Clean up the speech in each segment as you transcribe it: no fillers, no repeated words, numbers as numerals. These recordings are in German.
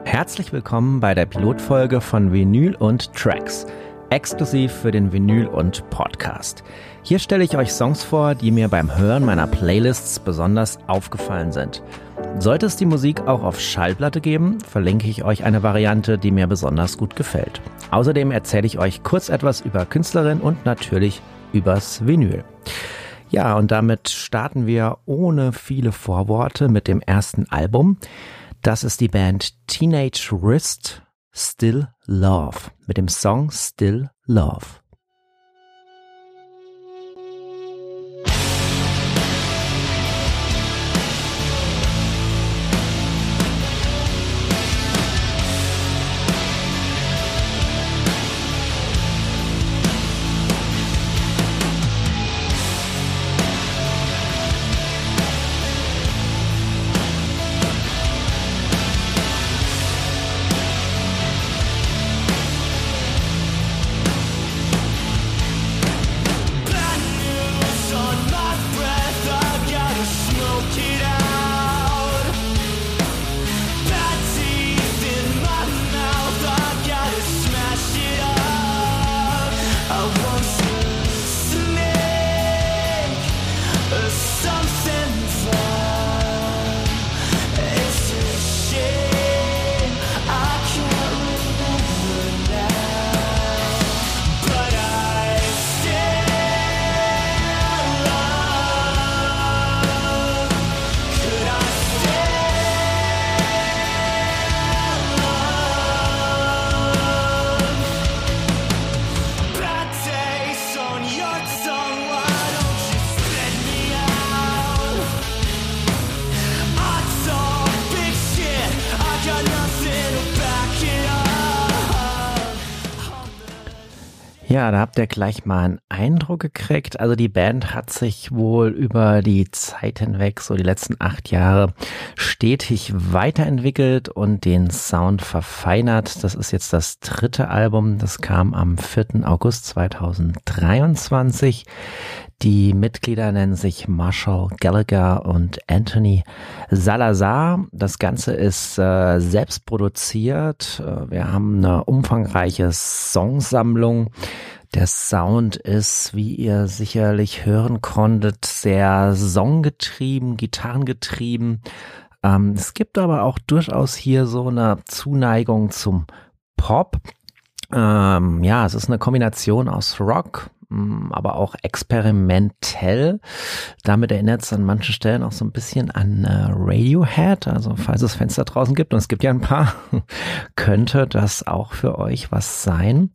Herzlich willkommen bei der Pilotfolge von Vinyl und Tracks, exklusiv für den Vinyl und Podcast. Hier stelle ich euch Songs vor, die mir beim Hören meiner Playlists besonders aufgefallen sind. Sollte es die Musik auch auf Schallplatte geben, verlinke ich euch eine Variante, die mir besonders gut gefällt. Außerdem erzähle ich euch kurz etwas über Künstlerin und natürlich übers Vinyl. Ja, und damit starten wir ohne viele Vorworte mit dem ersten Album. Das ist die Band Teenage Wrist, Still Love, mit dem Song Still Love. Ja, da habt ihr gleich mal einen Eindruck gekriegt. Also die Band hat sich wohl über die Zeit hinweg, so die letzten 8 Jahre, stetig weiterentwickelt und den Sound verfeinert. Das ist jetzt das 3. Album, das kam am 4. August 2023. Die Mitglieder nennen sich Marshall Gallagher und Anthony Salazar. Das Ganze ist selbst produziert. Wir haben eine umfangreiche Songsammlung. Der Sound ist, wie ihr sicherlich hören konntet, sehr songgetrieben, gitarrengetrieben. Es gibt aber auch durchaus hier so eine Zuneigung zum Pop. Ja, es ist eine Kombination aus Rock, aber auch experimentell. Damit erinnert es an manchen Stellen auch so ein bisschen an Radiohead. Also falls es Fenster draußen gibt, und es gibt ja ein paar, könnte das auch für euch was sein.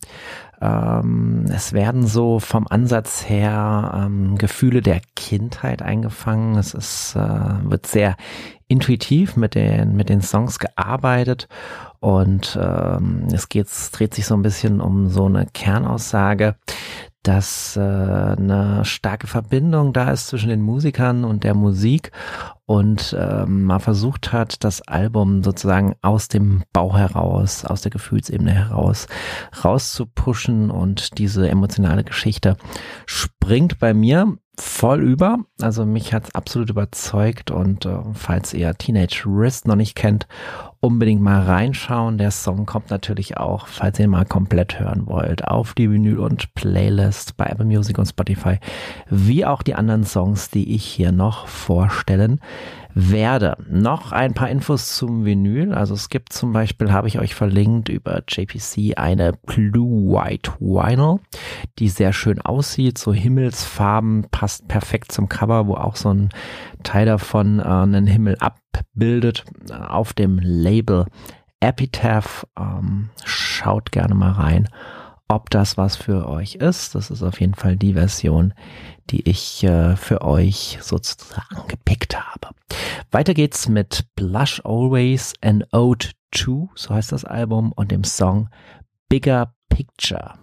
Es werden so vom Ansatz her Gefühle der Kindheit eingefangen. Es ist, wird sehr intuitiv mit den Songs gearbeitet und dreht sich so ein bisschen um so eine Kernaussage, dass eine starke Verbindung da ist zwischen den Musikern und der Musik und man versucht hat, das Album sozusagen aus dem Bauch heraus, aus der Gefühlsebene heraus rauszupushen, und diese emotionale Geschichte springt bei mir voll über. Also mich hat's absolut überzeugt, und falls ihr Teenage Wrist noch nicht kennt, unbedingt mal reinschauen. Der Song kommt natürlich auch, falls ihr ihn mal komplett hören wollt, auf die Vinyl und Playlist bei Apple Music und Spotify, wie auch die anderen Songs, die ich hier noch vorstellen werde. Noch ein paar Infos zum Vinyl. Also es gibt zum Beispiel, habe ich euch verlinkt, über JPC eine Blue White Vinyl, die sehr schön aussieht, so Himmelsfarben, passt perfekt zum Cover, wo auch so ein Teil davon einen Himmel abbildet, auf dem Label Epitaph. Schaut gerne mal rein, ob das was für euch ist. Das ist auf jeden Fall die Version, die ich für euch sozusagen gepickt habe. Weiter geht's mit Blush Always, an Ode to, so heißt das Album, und dem Song Bigger Picture.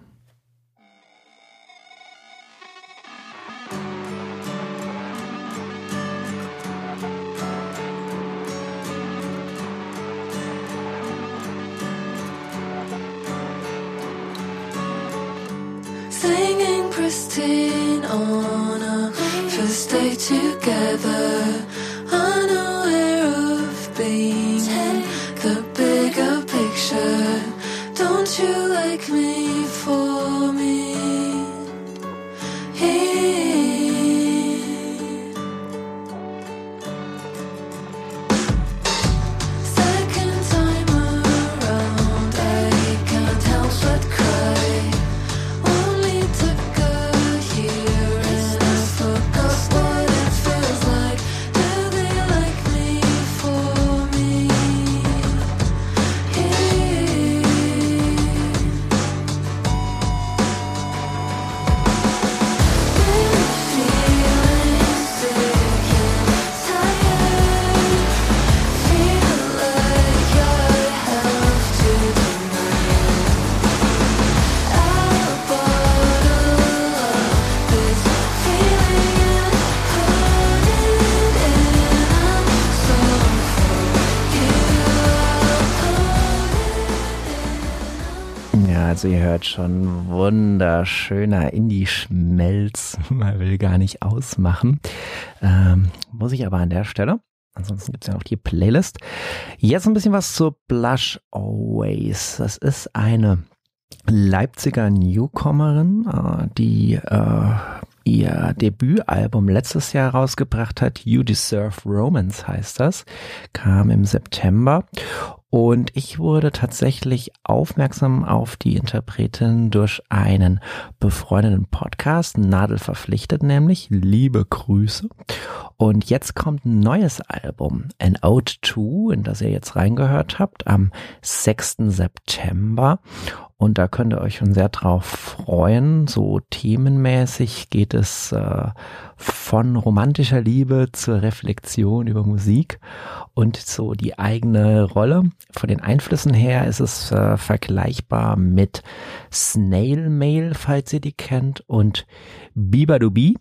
Singing pristine on a first day together, unaware of being the bigger Don't you like me for me? Second time around, I can't help but cry. Only took a year and I forgot what it feels like. Do they like me for me? Ja, also ihr hört schon, wunderschöner Indie-Schmelz. Man will gar nicht ausmachen. Muss ich aber an der Stelle. Ansonsten gibt es ja noch die Playlist. Jetzt ein bisschen was zur Blush Always. Das ist eine Leipziger Newcomerin, die ihr Debütalbum letztes Jahr rausgebracht hat. You Deserve Romance heißt das. Kam im September. Und ich wurde tatsächlich aufmerksam auf die Interpretin durch einen befreundeten Podcast, Nadel verpflichtet nämlich, liebe Grüße. Und jetzt kommt ein neues Album, An Ode To, in das ihr jetzt reingehört habt, am 6. September. Und da könnt ihr euch schon sehr drauf freuen. So themenmäßig geht es von romantischer Liebe zur Reflexion über Musik und so die eigene Rolle. Von den Einflüssen her ist es vergleichbar mit Snail Mail, falls ihr die kennt, und Bieberdubi.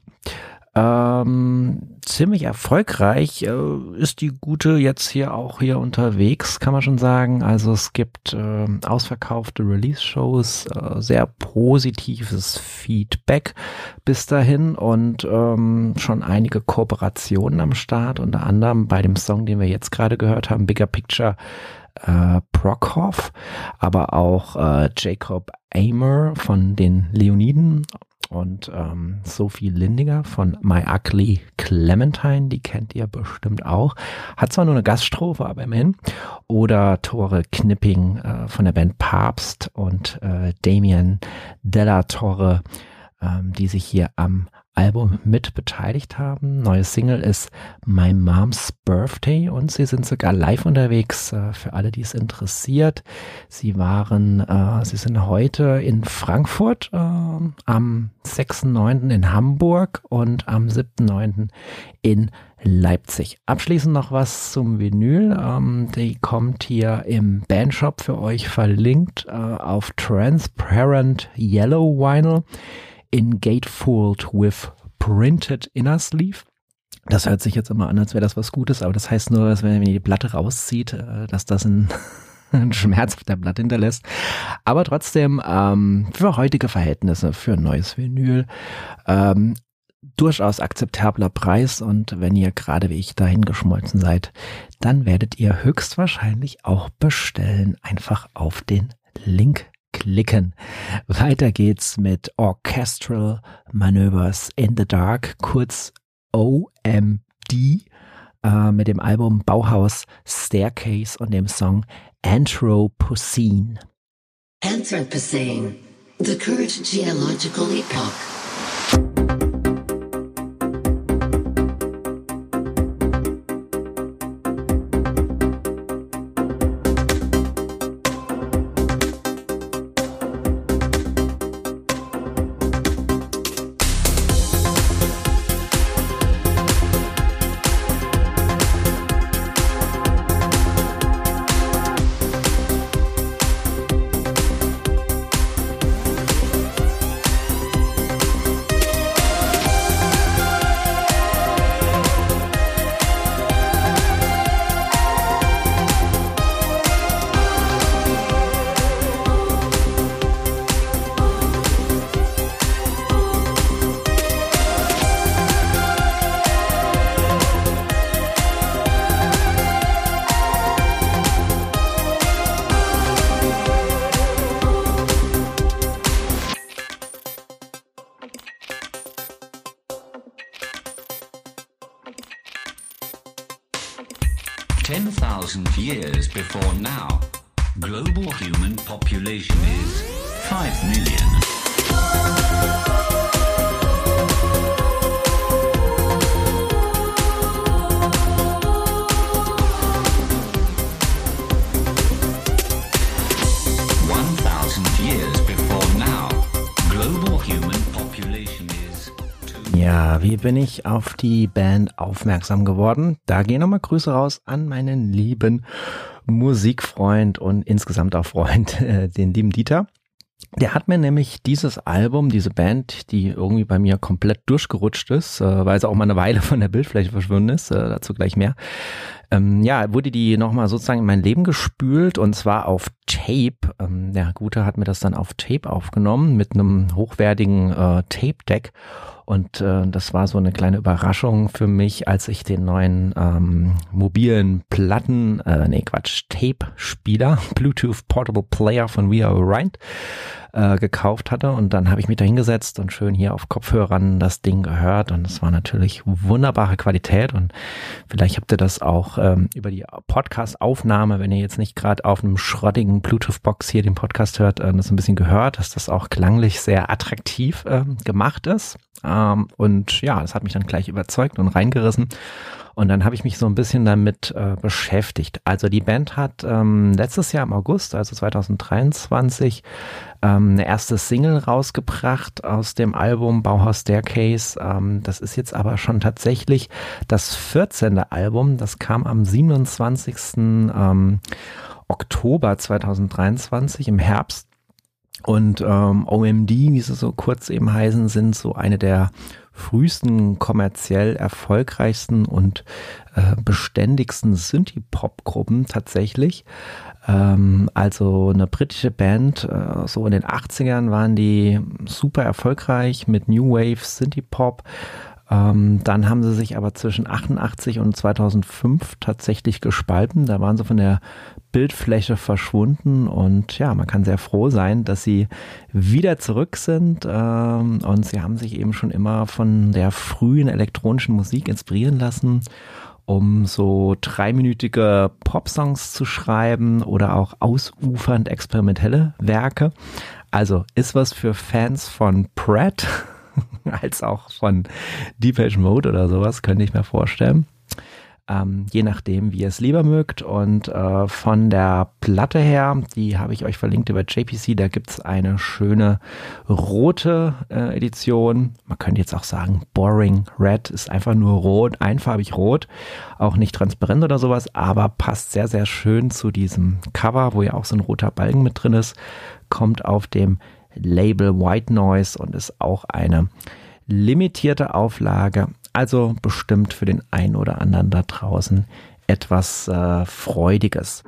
Ziemlich erfolgreich ist die Gute jetzt hier unterwegs, kann man schon sagen. Also es gibt ausverkaufte Release-Shows, sehr positives Feedback bis dahin und schon einige Kooperationen am Start, unter anderem bei dem Song, den wir jetzt gerade gehört haben, Bigger Picture, Brockhoff, aber auch Jacob Amer von den Leoniden und Sophie Lindinger von My Ugly Clementine, die kennt ihr bestimmt auch. Hat zwar nur eine Gaststrophe, aber immerhin. Oder Tore Knipping von der Band Papst und Damien Della Torre, die sich hier am Album mit beteiligt haben. Neue Single ist My Mom's Birthday und sie sind sogar live unterwegs, für alle, die es interessiert. Sie sind heute in Frankfurt, am 6.9. in Hamburg und am 7.9. in Leipzig. Abschließend noch was zum Vinyl. Die kommt hier im Bandshop für euch verlinkt auf Transparent Yellow Vinyl in Gatefold with Printed Inner Sleeve. Das hört sich jetzt immer an, als wäre das was Gutes, aber das heißt nur, dass wenn ihr die Platte rauszieht, dass das einen Schmerz auf der Platte hinterlässt. Aber trotzdem, für heutige Verhältnisse, für ein neues Vinyl, durchaus akzeptabler Preis, und wenn ihr gerade wie ich dahin geschmolzen seid, dann werdet ihr höchstwahrscheinlich auch bestellen. Einfach auf den Link klicken. Weiter geht's mit Orchestral Maneuvers in the Dark, kurz OMD, mit dem Album Bauhaus Staircase und dem Song Anthropocene. Anthropocene, the current geological epoch. 1,000 years before now, global human population is 5 million. Ja, wie bin ich auf die Band aufmerksam geworden? Da gehen nochmal Grüße raus an meinen lieben Musikfreund und insgesamt auch Freund, den lieben Dieter. Der hat mir nämlich dieses Album, diese Band, die irgendwie bei mir komplett durchgerutscht ist, weil sie auch mal eine Weile von der Bildfläche verschwunden ist, dazu gleich mehr. Wurde die nochmal sozusagen in mein Leben gespült und zwar auf Tape. Der Gute hat mir das dann auf Tape aufgenommen mit einem hochwertigen Tape-Deck. Und das war so eine kleine Überraschung für mich, als ich den neuen mobilen Tape-Spieler, Bluetooth Portable Player von We Are Orion gekauft hatte. Und dann habe ich mich da hingesetzt und schön hier auf Kopfhörern das Ding gehört. Und es war natürlich wunderbare Qualität. Und vielleicht habt ihr das auch über die Podcast-Aufnahme, wenn ihr jetzt nicht gerade auf einem schrottigen Bluetooth-Box hier den Podcast hört, das ein bisschen gehört, dass das auch klanglich sehr attraktiv gemacht ist. Und ja, das hat mich dann gleich überzeugt und reingerissen. Und dann habe ich mich so ein bisschen damit beschäftigt. Also die Band hat letztes Jahr im August, also 2023, eine erste Single rausgebracht aus dem Album Bauhaus Staircase. Das ist jetzt aber schon tatsächlich das 14. Album. Das kam am 27. Oktober 2023 im Herbst. Und OMD, wie sie so kurz eben heißen, sind so eine der frühesten kommerziell erfolgreichsten und beständigsten Synthie-Pop-Gruppen tatsächlich. Also eine britische Band, so in den 80ern waren die super erfolgreich mit New Wave, Synthie-Pop. Dann haben sie sich aber zwischen 88 und 2005 tatsächlich gespalten. Da waren sie von der Bildfläche verschwunden und ja, man kann sehr froh sein, dass sie wieder zurück sind und sie haben sich eben schon immer von der frühen elektronischen Musik inspirieren lassen, um so 3-minütige Popsongs zu schreiben oder auch ausufernd experimentelle Werke. Also ist was für Fans von Pratt als auch von Depeche Mode oder sowas, könnte ich mir vorstellen. Je nachdem, wie ihr es lieber mögt. Und von der Platte her, die habe ich euch verlinkt über JPC, da gibt's eine schöne rote Edition. Man könnte jetzt auch sagen, Boring Red ist einfach nur rot, einfarbig rot, auch nicht transparent oder sowas, aber passt sehr, sehr schön zu diesem Cover, wo ja auch so ein roter Balken mit drin ist, kommt auf dem Label White Noise und ist auch eine limitierte Auflage. Also bestimmt für den einen oder anderen da draußen etwas Freudiges.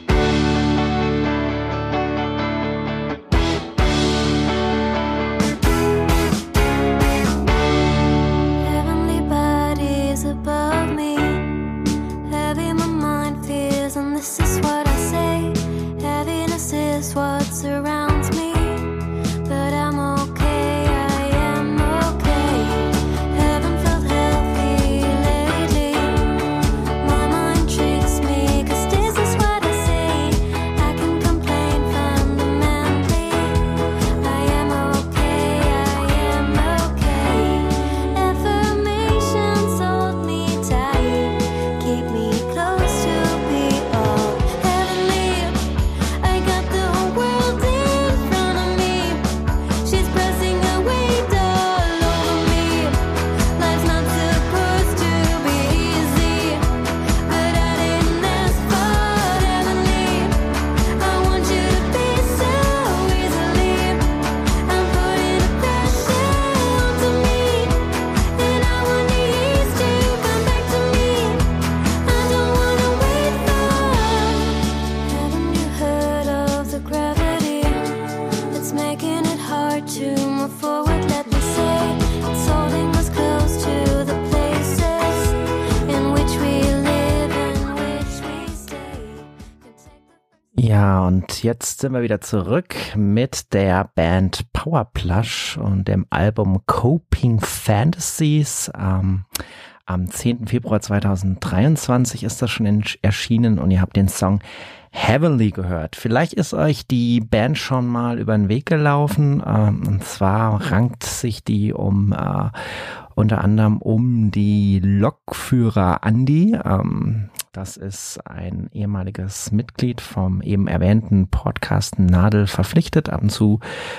Heavenly bodies above me, heavy my mind feels, and this is what I say. Heaviness is what surrounds me, but I'm okay, I am okay. Heaven felt healthy lately, my mind tricks me, 'cause this is what I say. I can complain fundamentally, I am okay, I am okay. Affirmations hold me tight, keep me close to be all heavenly. I got the whole world in front of me, she's pressing a weight all over me. Life's not supposed to be easy, but I didn't ask for heavenly. I want you to be so easily. I'm putting the pressure onto me, and I want the ease to come back to me. I don't wanna wait for. Haven't you heard of the gravity? It's making it hard to move forward, let me say. It's holding us close to the places in which we live, in which we stay. Ja, und jetzt sind wir wieder zurück mit der Band Powerplush und dem Album Coping Fantasies. Am 10. Februar 2023 ist das schon erschienen und ihr habt den Song Heavenly gehört. Vielleicht ist euch die Band schon mal über den Weg gelaufen. Und zwar rankt sich die unter anderem um die Lokführer Andi. Das ist ein ehemaliges Mitglied vom eben erwähnten Podcast Nadel verpflichtet. Ab und zu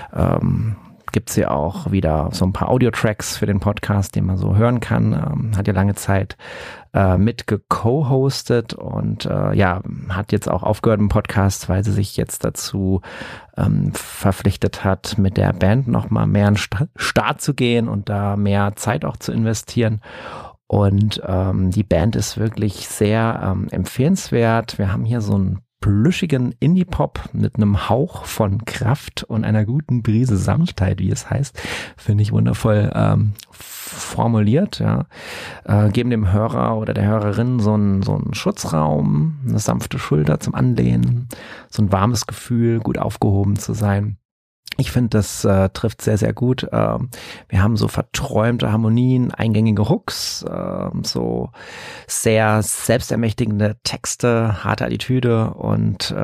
gibt's hier auch wieder so ein paar Audio-Tracks für den Podcast, den man so hören kann. Hat ja lange Zeit mit co-hostet und hat jetzt auch aufgehört im Podcast, weil sie sich jetzt dazu verpflichtet hat, mit der Band nochmal mehr an den Start zu gehen und da mehr Zeit auch zu investieren. Und die Band ist wirklich sehr empfehlenswert. Wir haben hier so einen plüschigen Indie-Pop mit einem Hauch von Kraft und einer guten Prise Sanftheit, wie es heißt. Finde ich wundervoll formuliert. Ja. Geben dem Hörer oder der Hörerin so einen Schutzraum, eine sanfte Schulter zum Anlehnen, so ein warmes Gefühl, gut aufgehoben zu sein. Ich finde, das trifft sehr, sehr gut. Wir haben so verträumte Harmonien, eingängige Hooks, so sehr selbstermächtigende Texte, harte Attitüde und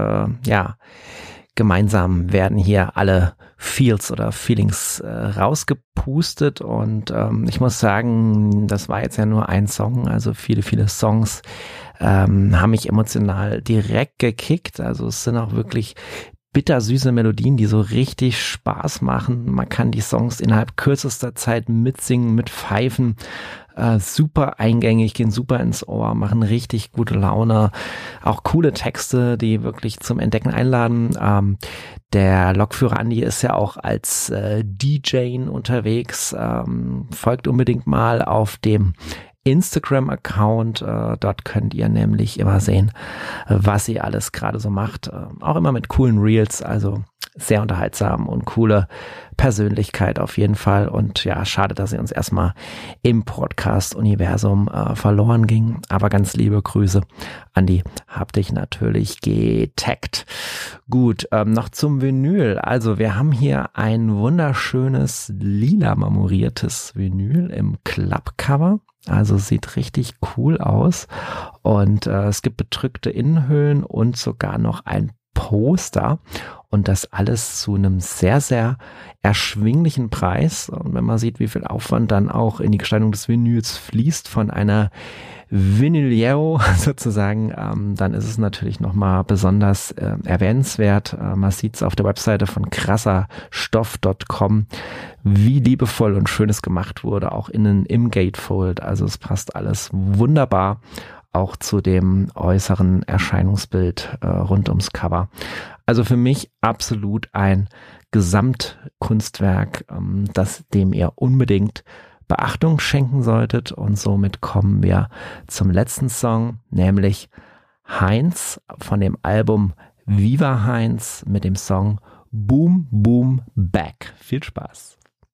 gemeinsam werden hier alle Feels oder Feelings rausgepustet und ich muss sagen, das war jetzt ja nur ein Song, also viele, viele Songs haben mich emotional direkt gekickt, also es sind auch wirklich bittersüße Melodien, die so richtig Spaß machen. Man kann die Songs innerhalb kürzester Zeit mitsingen, mitpfeifen. Super eingängig, gehen super ins Ohr, machen richtig gute Laune. Auch coole Texte, die wirklich zum Entdecken einladen. Der Lokführer Andi ist ja auch als DJ unterwegs. Folgt unbedingt mal auf dem Instagram-Account, dort könnt ihr nämlich immer sehen, was sie alles gerade so macht, auch immer mit coolen Reels, also sehr unterhaltsam und coole Persönlichkeit auf jeden Fall und ja, schade, dass sie uns erstmal im Podcast-Universum verloren ging, aber ganz liebe Grüße, Andi, hab dich natürlich getaggt. Gut, noch zum Vinyl, also wir haben hier ein wunderschönes lila marmoriertes Vinyl im Klappcover. Also sieht richtig cool aus und es gibt bedrückte Innenhüllen und sogar noch ein Poster und das alles zu einem sehr, sehr erschwinglichen Preis. Und wenn man sieht, wie viel Aufwand dann auch in die Gestaltung des Vinyls fließt von einer Vinyliero sozusagen, dann ist es natürlich nochmal besonders erwähnenswert. Man sieht es auf der Webseite von krasserstoff.com, wie liebevoll und schön es gemacht wurde, auch innen im Gatefold. Also es passt alles wunderbar, auch zu dem äußeren Erscheinungsbild rund ums Cover. Also für mich absolut ein Gesamtkunstwerk, dem ihr unbedingt Beachtung schenken solltet. Und somit kommen wir zum letzten Song, nämlich Heinz von dem Album Viva Heinz mit dem Song Boom Boom Back. Viel Spaß.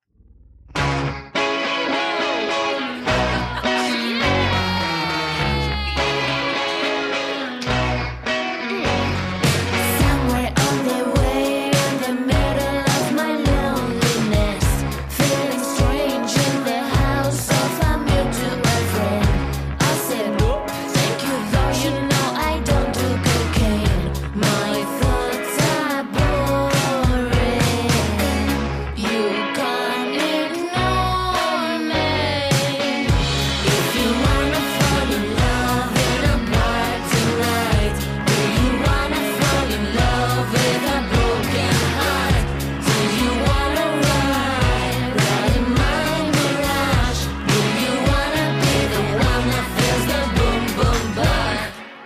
Somewhere on the way in the middle of my loneliness, feeling strange in the house of a mutual friend. I said, nope, thank you, though you know I don't do cocaine. My thoughts are boring. You can't ignore me. If you wanna fall in love in a bar tonight, do you wanna fall in love with a broken heart? Do you wanna ride in my mirage? Do you wanna be the one that feels the boom boom bar?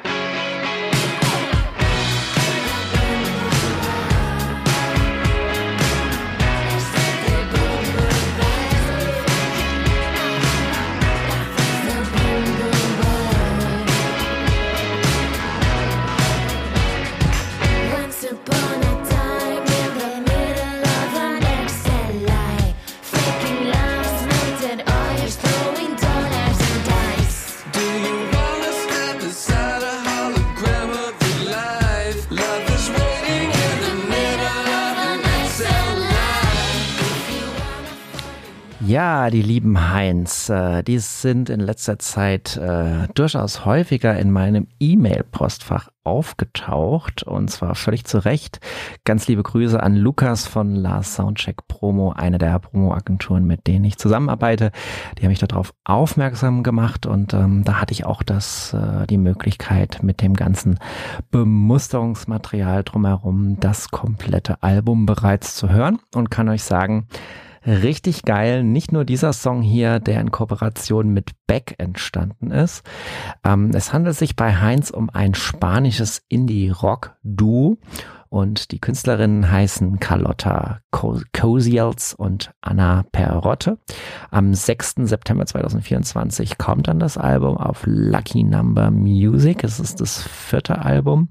Once upon a time, in the middle of an Excel lie, faking love's melted oil, throwing dollars and dice. Do you wanna stand beside a hologram of your life? Love is waiting in the middle of an Excel line. Ja, die lieben Heinz, die sind in letzter Zeit durchaus häufiger in meinem E-Mail-Postfach aufgetaucht und zwar völlig zu Recht. Ganz liebe Grüße an Lukas von Lars Soundcheck Promo, eine der Promo-Agenturen, mit denen ich zusammenarbeite. Die haben mich darauf aufmerksam gemacht und da hatte ich auch die Möglichkeit, mit dem ganzen Bemusterungsmaterial drumherum das komplette Album bereits zu hören und kann euch sagen, richtig geil, nicht nur dieser Song hier, der in Kooperation mit Beck entstanden ist. Es handelt sich bei Heinz um ein spanisches Indie-Rock-Duo und die Künstlerinnen heißen Carlotta Cosiels und Ana Perotte. Am 6. September 2024 kommt dann das Album auf Lucky Number Music. Es ist das 4. Album.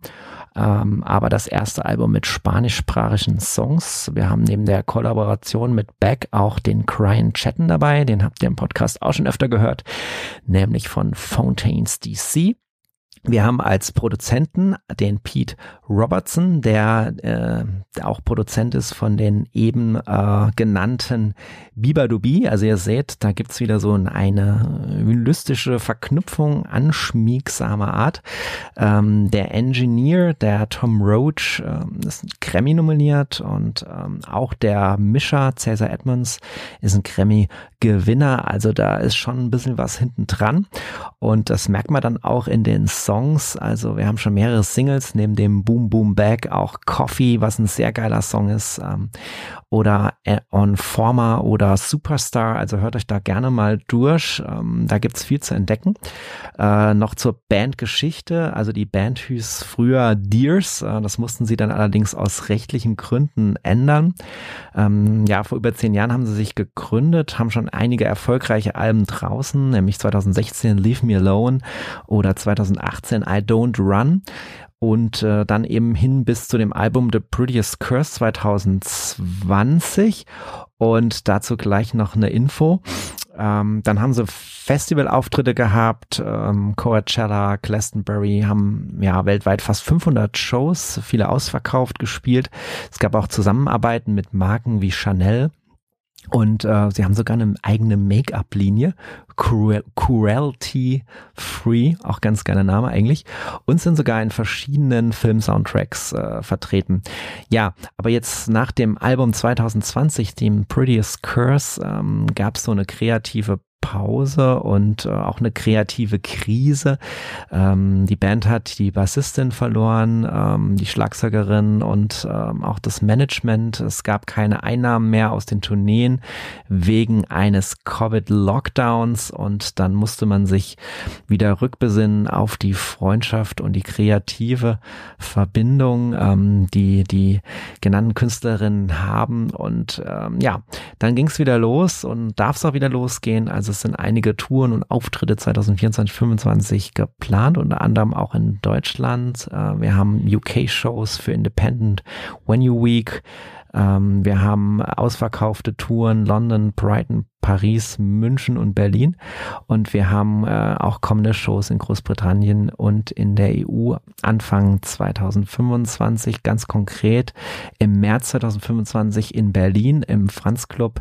Aber das erste Album mit spanischsprachigen Songs. Wir haben neben der Kollaboration mit Beck auch den Cryin' Chatten dabei, den habt ihr im Podcast auch schon öfter gehört, nämlich von Fontaines DC. Wir haben als Produzenten den Pete Robertson, der auch Produzent ist von den eben genannten Bibadubi. Also ihr seht, da gibt's wieder so eine mystische Verknüpfung anschmiegsamer Art. Der Engineer, der Tom Roach, ist Grammy nominiert und auch der Mischer Cesar Edmonds ist ein Grammy-Gewinner. Also da ist schon ein bisschen was hinten dran und das merkt man dann auch in den Songs. Also wir haben schon mehrere Singles, neben dem Boom Boom Bag auch Coffee, was ein sehr geiler Song ist, oder On Former oder Superstar, also hört euch da gerne mal durch, da gibt's viel zu entdecken. Noch zur Bandgeschichte, also die Band hieß früher Deers, das mussten sie dann allerdings aus rechtlichen Gründen ändern. Ja, vor über 10 Jahren haben sie sich gegründet, haben schon einige erfolgreiche Alben draußen, nämlich 2016 Leave Me Alone oder 2018 I Don't Run. Und dann eben hin bis zu dem Album The Prettiest Curse 2020 und dazu gleich noch eine Info. Dann haben sie Festivalauftritte gehabt, Coachella, Glastonbury, haben ja weltweit fast 500 Shows, viele ausverkauft gespielt. Es gab auch Zusammenarbeiten mit Marken wie Chanel. Und sie haben sogar eine eigene Make-up-Linie, Cruelty Free, auch ganz geiler Name eigentlich, und sind sogar in verschiedenen Film-Soundtracks vertreten. Ja, aber jetzt nach dem Album 2020, dem Prettiest Curse, gab es so eine kreative Pause und auch eine kreative Krise. Die Band hat die Bassistin verloren, die Schlagzeugerin und auch das Management. Es gab keine Einnahmen mehr aus den Tourneen wegen eines Covid-Lockdowns und dann musste man sich wieder rückbesinnen auf die Freundschaft und die kreative Verbindung, die genannten Künstlerinnen haben und ja, dann ging es wieder los und darf es auch wieder losgehen. Also es sind einige Touren und Auftritte 2024-25 geplant, unter anderem auch in Deutschland. Wir haben UK-Shows für Independent Venue Week. Wir haben ausverkaufte Touren London, Brighton, Paris, München und Berlin und wir haben auch kommende Shows in Großbritannien und in der EU Anfang 2025, ganz konkret im März 2025 in Berlin im Franz Club,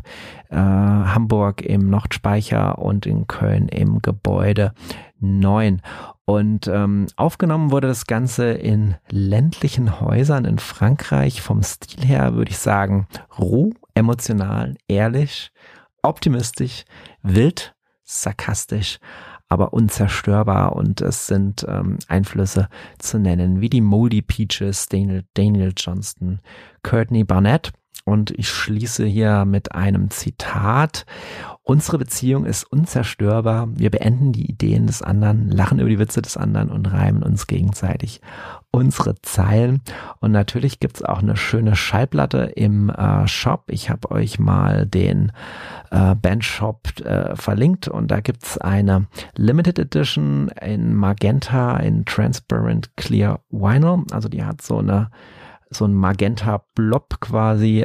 Hamburg im Nordspeicher und in Köln im Gebäude 9. Und aufgenommen wurde das Ganze in ländlichen Häusern in Frankreich. Vom Stil her würde ich sagen roh, emotional, ehrlich, optimistisch, wild, sarkastisch, aber unzerstörbar. Und es sind Einflüsse zu nennen, wie die Moldy Peaches, Daniel Johnston, Courtney Barnett. Und ich schließe hier mit einem Zitat. Unsere Beziehung ist unzerstörbar. Wir beenden die Ideen des anderen, lachen über die Witze des anderen und reimen uns gegenseitig unsere Zeilen. Und natürlich gibt's auch eine schöne Schallplatte im Shop. Ich habe euch mal den Bandshop verlinkt und da gibt's eine Limited Edition in Magenta in Transparent Clear Vinyl. Also die hat so ein Magenta-Blob quasi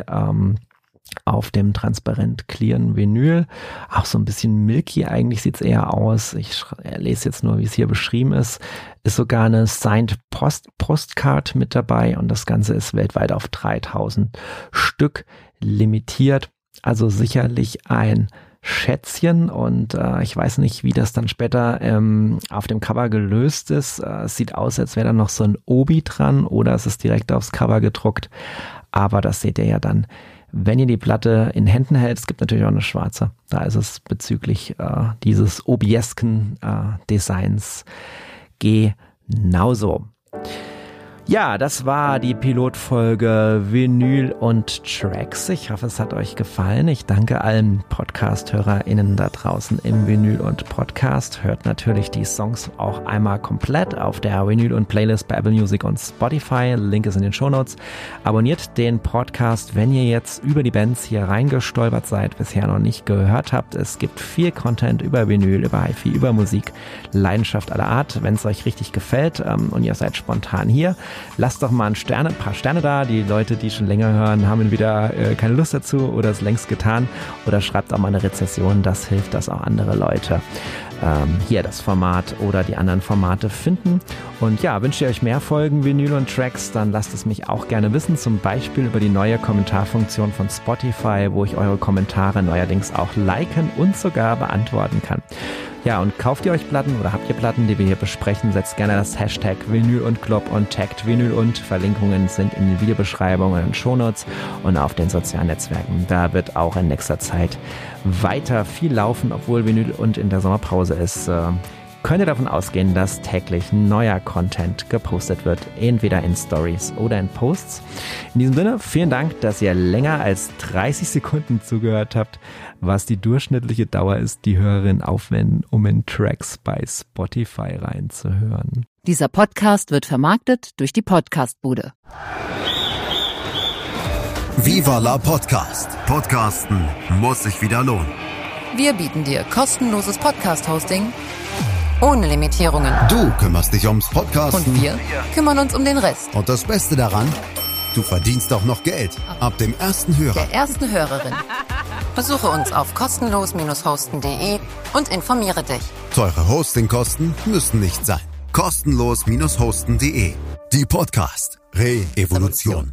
auf dem transparent clearen Vinyl. Auch so ein bisschen milky eigentlich sieht's eher aus. Ich lese jetzt nur, wie es hier beschrieben ist. Ist sogar eine Signed Postcard mit dabei und das Ganze ist weltweit auf 3000 Stück limitiert. Also sicherlich ein Schätzchen und ich weiß nicht, wie das dann später auf dem Cover gelöst ist. Es sieht aus, als wäre da noch so ein Obi dran oder es ist direkt aufs Cover gedruckt, aber das seht ihr ja dann, wenn ihr die Platte in Händen hält. Es gibt natürlich auch eine schwarze. Da ist es bezüglich dieses obiesken Designs genauso. Ja, das war die Pilotfolge Vinyl und Tracks. Ich hoffe, es hat euch gefallen. Ich danke allen Podcast-HörerInnen da draußen im Vinyl und Podcast. Hört natürlich die Songs auch einmal komplett auf der Vinyl und Playlist bei Apple Music und Spotify. Link ist in den Shownotes. Abonniert den Podcast, wenn ihr jetzt über die Bands hier reingestolpert seid, bisher noch nicht gehört habt. Es gibt viel Content über Vinyl, über Hi-Fi, über Musik, Leidenschaft aller Art. Wenn es euch richtig gefällt und ihr seid spontan hier, lasst doch mal ein paar Sterne da. Die Leute, die schon länger hören, haben entweder keine Lust dazu oder es längst getan. Oder schreibt auch mal eine Rezension. Das hilft, dass auch andere Leute hier das Format oder die anderen Formate finden. Und ja, wünscht ihr euch mehr Folgen Vinyl und Tracks, dann lasst es mich auch gerne wissen. Zum Beispiel über die neue Kommentarfunktion von Spotify, wo ich eure Kommentare neuerdings auch liken und sogar beantworten kann. Ja, und kauft ihr euch Platten oder habt ihr Platten, die wir hier besprechen, setzt gerne das Hashtag Vinyl und Club und taggt Vinyl und. Verlinkungen sind in den Videobeschreibungen und Shownotes und auf den sozialen Netzwerken. Da wird auch in nächster Zeit weiter viel laufen, obwohl Vinyl und in der Sommerpause ist. Könnt ihr davon ausgehen, dass täglich neuer Content gepostet wird, entweder in Stories oder in Posts. In diesem Sinne, vielen Dank, dass ihr länger als 30 Sekunden zugehört habt, was die durchschnittliche Dauer ist, die Hörerinnen aufwenden, um in Tracks bei Spotify reinzuhören. Dieser Podcast wird vermarktet durch die Podcastbude. Viva la Podcast. Podcasten muss sich wieder lohnen. Wir bieten dir kostenloses Podcast-Hosting ohne Limitierungen. Du kümmerst dich ums Podcasten. Und wir kümmern uns um den Rest. Und das Beste daran, du verdienst auch noch Geld. Ab dem ersten Hörer. Der ersten Hörerin. Besuche uns auf kostenlos-hosten.de und informiere dich. Teure Hostingkosten müssen nicht sein. Kostenlos-hosten.de. Die Podcast Re-Evolution.